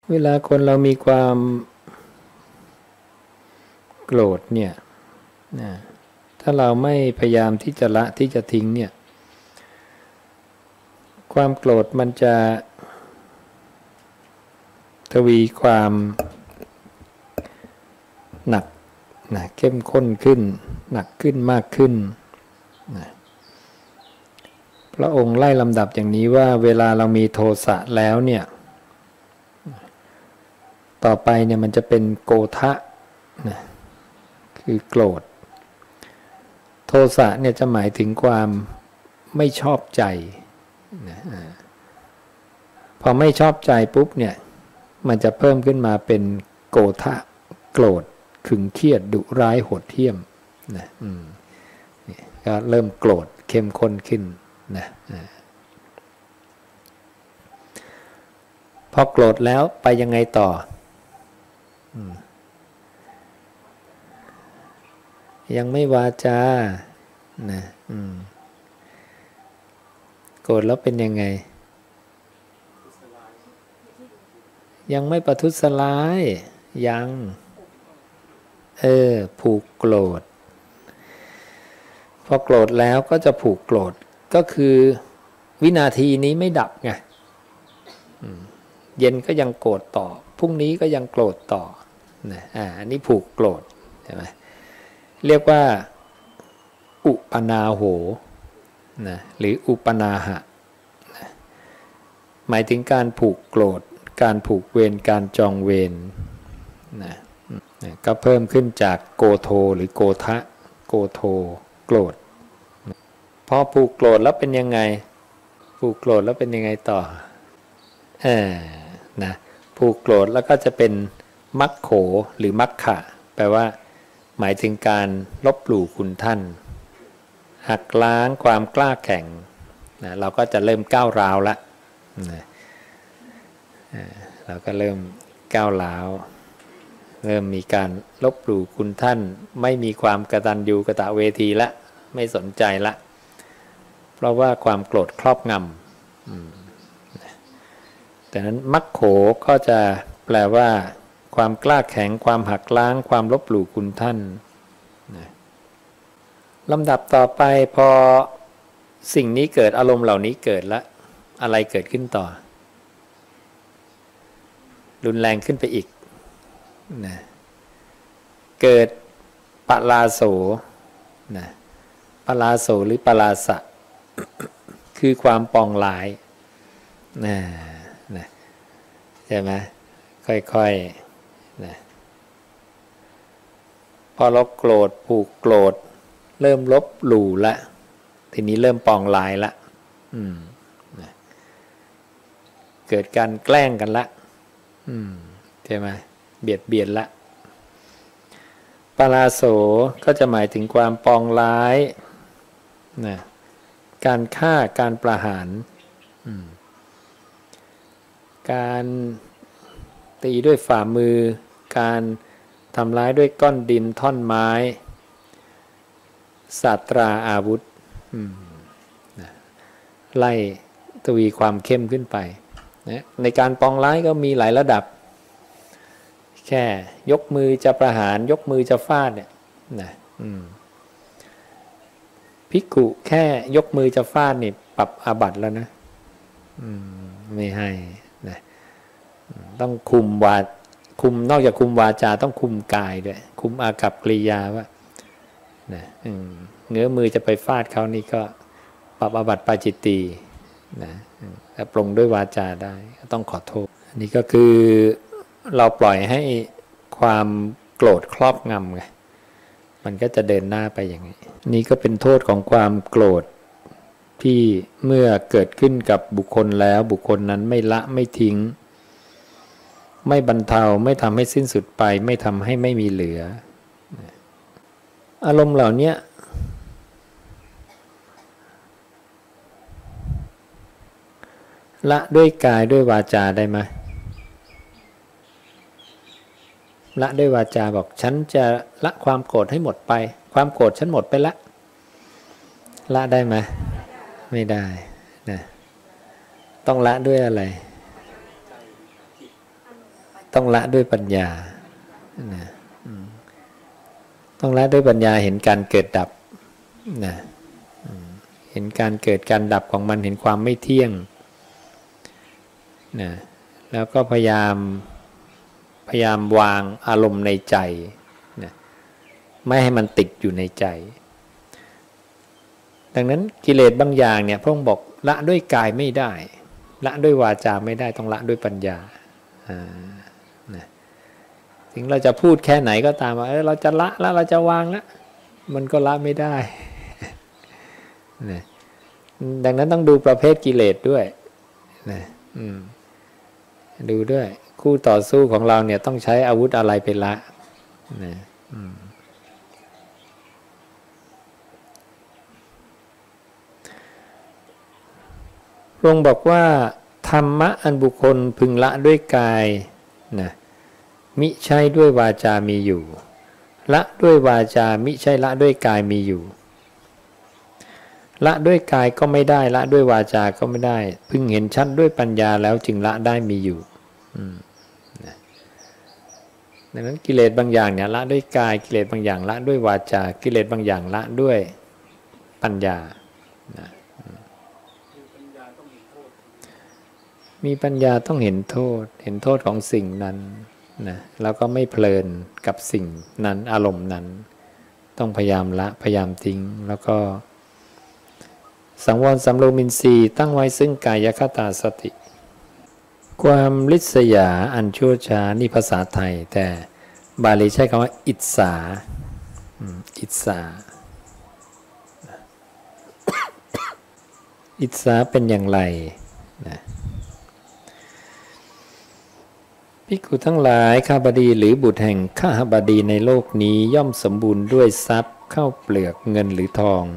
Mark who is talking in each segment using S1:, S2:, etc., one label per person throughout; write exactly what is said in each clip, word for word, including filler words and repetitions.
S1: เวลาคนเรามีความโกรธเนี่ยนะถ้าเราไม่พยายามที่จะละที่จะทิ้งเนี่ยความโกรธมันจะทวีความหนักนะเข้มข้นขึ้นหนักขึ้นมากขึ้นนะพระองค์ไล่ลำดับอย่างนี้ว่าเวลาเรามีโทสะแล้วเนี่ยต่อไปเนี่ยมันจะเป็นโกทะนะคือโกรธโทสะเนี่ยจะหมายถึงความไม่ชอบใจนะพอไม่ชอบใจปุ๊บเนี่ยมันจะเพิ่มขึ้นมาเป็นโกทะโกรธขึงเครียดดุร้ายโหดเหี้ยมนะอืมนี่ก็เริ่มโกรธเข้มข้นขึ้นนะพอโกรธแล้วไปยังไงต่อยังไม่วาจานะโกรธแล้วเป็นยังไงยังไม่ประทุษร้ายยังเออผูกโกรธพอโกรธแล้วก็จะผูกโกรธก็คือวินาทีนี้ไม่ดับไงเย็นก็ยังโกรธต่อพรุ่งนี้ก็ยังโกรธต่อนะอ่าอันนี้ผูกโกรธใช่ไหมเรียกว่าอุปนาโหนะหรืออุปนาหะนะหมายถึงการผูกโกรธการผูกเวรการจองเวรนะนะก็เพิ่มขึ้นจากโกโทหรือโกทะโกโทโกรธพอผูกโกรธแล้วเป็นยังไงผูกโกรธแล้วเป็นยังไงต่อเออนะผูกโกรธแล้วก็จะเป็นมัคโขหรือมัคคะแปลว่าหมายถึงการลบหลู่คุณท่านหักล้างความกล้าแข็งนะเราก็จะเริ่มก้าวร้าวละนะเราก็เริ่มก้าวร้าวเริ่มมีการลบหลู่คุณท่านไม่มีความกตัญญูกตเวทีละไม่สนใจละเพราะว่าความโกรธครอบงำแต่นั้นมัคโขก็จะแปลว่าความกล้าแข็งความหักล้างความลบหลู่คุณท่านลำดับต่อไปพอสิ่งนี้เกิดอารมณ์เหล่านี้เกิดแล้วอะไรเกิดขึ้นต่อรุนแรงขึ้นไปอีกนะเกิดปลาโสนะปลาโสหรือปลาสะ คือความปองร้ายนะนะใช่ไหมค่อยๆนะพอเราโกรธผูกโกรธเริ่มลบหลู่ละทีนี้เริ่มปองร้ายละอืมนะเกิดการแกล้งกันละอืมใช่ไหมเบียดเบียนละปาราโสก็จะหมายถึงความปองร้ายนะการฆ่าการประหารการตีด้วยฝ่ามือการทำร้ายด้วยก้อนดินท่อนไม้ศาสตราอาวุธนะไล่ทวีความเข้มขึ้นไปนะในการปองร้ายก็มีหลายระดับแค่ยกมือจะประหารยกมือจะฟาดเนี่ยนะภิกขุแค่ยกมือจะฟาดนี่ปรับอาบัติแล้วนะไม่ให้นะต้องคุมวาคุมนอกจากคุมวาจาต้องคุมกายด้วยคุมอากัปกิริยาว่านะเงื้อมือจะไปฟาดเขานี่ก็ปรับอาบัติปาจิตตีนะแต่ปรงด้วยวาจาได้ต้องขอโทษอันนี้ก็คือเราปล่อยให้ความโกรธครอบงำไงมันก็จะเดินหน้าไปอย่างนี้นี่ก็เป็นโทษของความโกรธที่เมื่อเกิดขึ้นกับบุคคลแล้วบุคคลนั้นไม่ละไม่ทิ้งไม่บรรเทาไม่ทำให้สิ้นสุดไปไม่ทำให้ไม่มีเหลืออารมณ์เหล่านี้ละด้วยกายด้วยวาจาได้ไหมละด้วยวาจาบอกฉันจะละความโกรธให้หมดไปความโกรธฉันหมดไปละละได้ไหมไม่ได้นะต้องละด้วยอะไรต้องละด้วยปัญญานะต้องละด้วยปัญญาเห็นการเกิดดับนะเห็นการเกิดการดับของมันเห็นความไม่เที่ยงนะแล้วก็พยายามพยายามวางอารมณ์ในใจนะไม่ให้มันติดอยู่ในใจดังนั้นกิเลสบางอย่างเนี่ยพระองค์บอกละด้วยกายไม่ได้ละด้วยวาจาไม่ได้ต้องละด้วยปัญญานะถึงเราจะพูดแค่ไหนก็ตามว่าเออเราจะละแล้วเราจะวางแล้วมันก็ละไม่ได้นะดังนั้นต้องดูประเภทกิเลสด้วยนะอืมดูด้วยคู่ต่อสู้ของเราเนี่ยต้องใช้อาวุธอะไรไปละนะอืมพระองค์บอกว่าธรรมะอันบุคคลพึงละด้วยกายนะมิใช่ด้วยวาจามีอยู่ละด้วยวาจามิใช่ละด้วยกายมีอยู่ละด้วยกายก็ไม่ได้ละด้วยวาจาก็ไม่ได้พึงเห็นชัดด้วยปัญญาแล้วจึงละได้มีอยู่ดังนั้นกิเลสบางอย่างเนี่ยละด้วยกายกิเลสบางอย่างละด้วยวาจากิเลสบางอย่างละด้วยปัญญามีปัญญาต้องเห็นโทษเห็นโทษของสิ่งนั้นนะแล้วก็ไม่เพลินกับสิ่งนั้นอารมณ์นั้นต้องพยายามละพยายามทิ้งแล้วก็สังวรสำรวมอินทรีย์ตั้งไว้ซึ่งกายคตาสติความริษยาอันชั่วช้านี่ภาษาไทยแต่บาลีใช้คำว่าอิจฉาอิจฉาอิจฉาเป็นอย่างไรนะภิกขุทั้งหลายข้าบดีหรือบุตรแห่งข้าบดีในโลกนี้ย่อมสมบูรณ์ด้วยทรัพย์ข้าวเปลือกเงินหรือทอง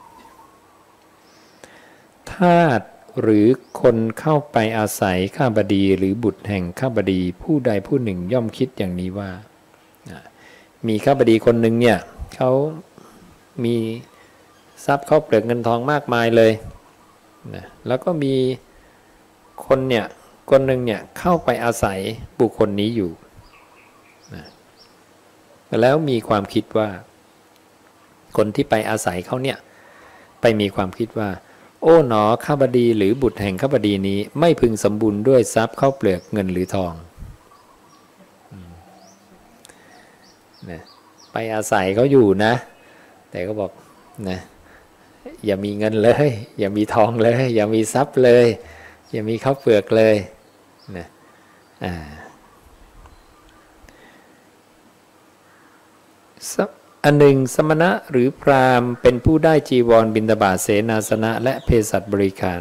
S1: ทาสหรือคนเข้าไปอาศัยข้าบดีหรือบุตรแห่งข้าบดีผู้ใดผู้หนึ่งย่อมคิดอย่างนี้ว่ามีข้าบดีคนหนึ่งเนี่ยเขามีทรัพย์ข้าวเปลือกเงินทองมากมายเลยนะแล้วก็มีคนเนี่ยคนหนึ่งเนี่ยเข้าไปอาศัยบุคคลนี้อยู่นะแล้วมีความคิดว่าคนที่ไปอาศัยเขาเนี่ยไปมีความคิดว่าโอ้หนอข้าบดีหรือบุตรแห่งข้าบดีนี้ไม่พึงสมบูรณ์ด้วยทรัพย์ข้าวเปลือกเงินหรือทองนะไปอาศัยเขาอยู่นะแต่ก็บอกนะอย่ามีเงินเลยอย่ามีทองเลยอย่ามีทรัพย์เลยอย่ามีข้าวเปลือกเลยนะอ่าอันหนึ่งสมณะหรือพราหมณ์เป็นผู้ได้จีวรบิณฑบาตเสนาสนะและเภสัชบริการ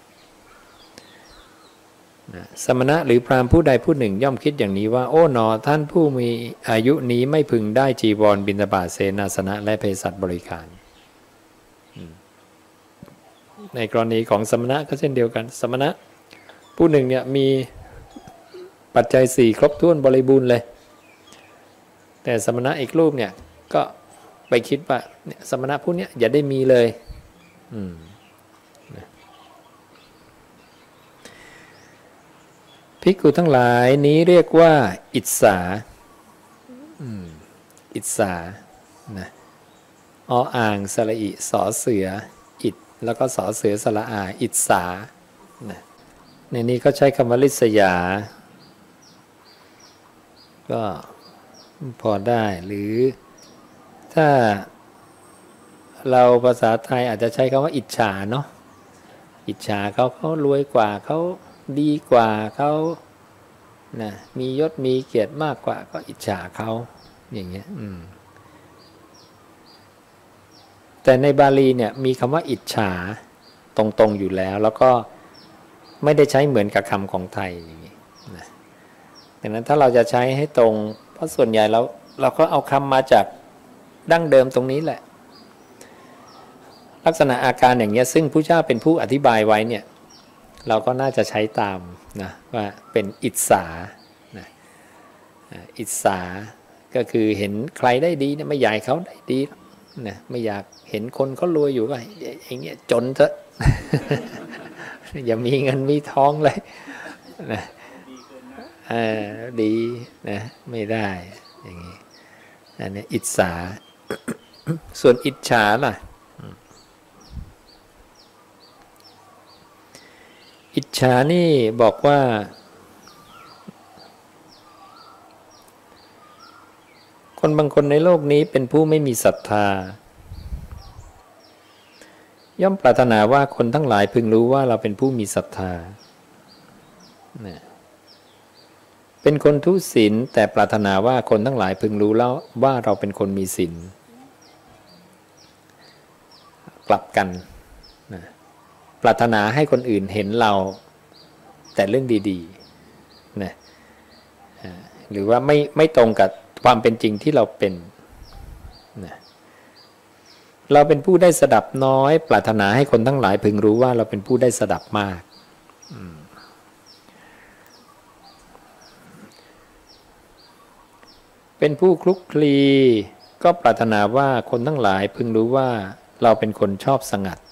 S1: นะสมณะหรือพราหมณ์ผู้ใดผู้หนึ่งย่อมคิดอย่างนี้ว่าโอ้หนอท่านผู้มีอายุนี้ไม่พึงได้จีวรบิณฑบาตเสนาสนะและเภสัชบริการในกรณีของสมณะก็เช่นเดียวกันสมณะผู้หนึ่งเนี่ยมีปัจจัยสี่ครบถ้วนบริบูรณ์เลยแต่สมณะอีกรูปเนี่ยก็ไปคิดว่าเนี่ยสมณะผู้นี้อย่าได้มีเลยอืมภิกขุทั้งหลายนี้เรียกว่าอิจฉาอืมอิจฉานะออ่างสระอิสอเสืออิจแล้วก็สอเสือสระอาอิจฉานะในนี้เขาใช้คำว่าริษยาก็พอได้หรือถ้าเราภาษาไทยอาจจะใช้คำว่าอิจฉาเนาะอิจฉาเขาเขารวยกว่าเขาดีกว่าเขานะมียศมีเกียรติมากกว่าก็อิจฉาเขาอย่างเงี้ยอืมแต่ในบาลีเนี่ยมีคำว่าอิจฉาตรงๆอยู่แล้วแล้วก็ไม่ได้ใช้เหมือนกับคำของไทยอย่างนี้นะดังนั้นถ้าเราจะใช้ให้ตรงเพราะส่วนใหญ่เราเราก็เอาคำมาจากดั้งเดิมตรงนี้แหละลักษณะอาการอย่างเงี้ยซึ่งพระเจ้าเป็นผู้อธิบายไว้เนี่ยเราก็น่าจะใช้ตามนะว่าเป็นอิจฉานะอิจฉาก็คือเห็นใครได้ดีเนี่ยไม่อยากเขาได้ดีนะไม่อยากเห็นคนเขารวยอยู่ก็อย่างเงี้ยจนเถอะ อย่ามีเงินมีทองเลยนะอ่าดีนะไม่ได้อย่างนี้อันนี้อิจฉา ส่วนอิจฉาล่ะอิจฉานี่บอกว่าคนบางคนในโลกนี้เป็นผู้ไม่มีศรัทธาย่อมปรารถนาว่าคนทั้งหลายพึงรู้ว่าเราเป็นผู้มีศรัทธาเป็นคนทุศีลแต่ปรารถนาว่าคนทั้งหลายพึงรู้แล้วว่าเราเป็นคนมีศีลกลับกันนะปรารถนาให้คนอื่นเห็นเราแต่เรื่องดีๆนะหรือว่าไม่ไม่ตรงกับความเป็นจริงที่เราเป็นนะเราเป็นผู้ได้สดับน้อยปรารถนาให้คนทั้งหลายพึงรู้ว่าเราเป็นผู้ได้สดับมากเป็นผู้คลุกคลีก็ปรารถนาว่าคนทั้งหลายพึงรู้ว่าเราเป็นคนชอบสงัด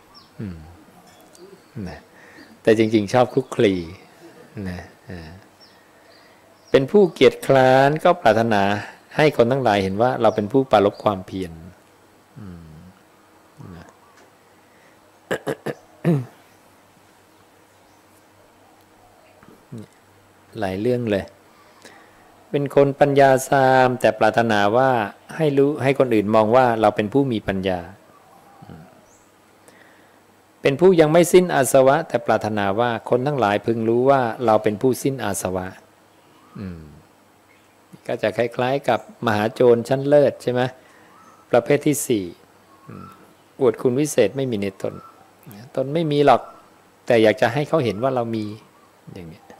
S1: นะแต่จริงๆชอบคลุกคลีนะเป็นผู้เกียจคร้านก็ปรารถนาให้คนทั้งหลายเห็นว่าเราเป็นผู้ปรารภความเพียรหลายเรื่องเลยเป็นคนปัญญาสามแต่ปรารถนาว่าให้รู้ให้คนอื่นมองว่าเราเป็นผู้มีปัญญาเป็นผู้ยังไม่สิ้นอาสวะแต่ปรารถนาว่าคนทั้งหลายพึงรู้ว่าเราเป็นผู้สิ้นอาสวะก็จะคล้ายๆกับมหาโจรชั้นเลิศใช่ไหมประเภทที่สี่อวดคุณวิเศษไม่มีในตนตนไม่มีหรอกแต่อยากจะให้เขาเห็นว่าเรามีอย่างนี้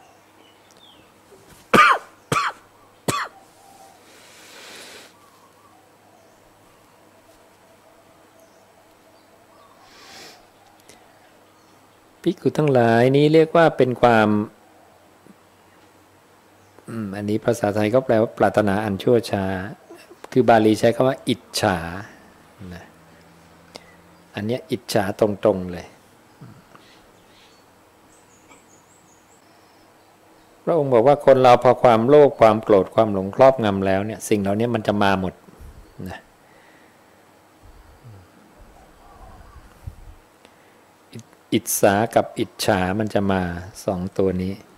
S1: ภิกขุทั้งหลายนี้เรียกว่าเป็นความอันนี้ภาษาไทยก็แปลว่าปรารถนาอันชั่วช้าคือบาลีใช้คำว่าอิจฉานะอันนี้อิจฉาตรงๆเลยพระองค์บอกว่าคนเราพอความโลภความโกรธความหลงครอบงำแล้วเนี่ยสิ่งเหล่านี้มันจะมาหมดนะอิจฉากับอิจฉามันจะมาสองตัวนี้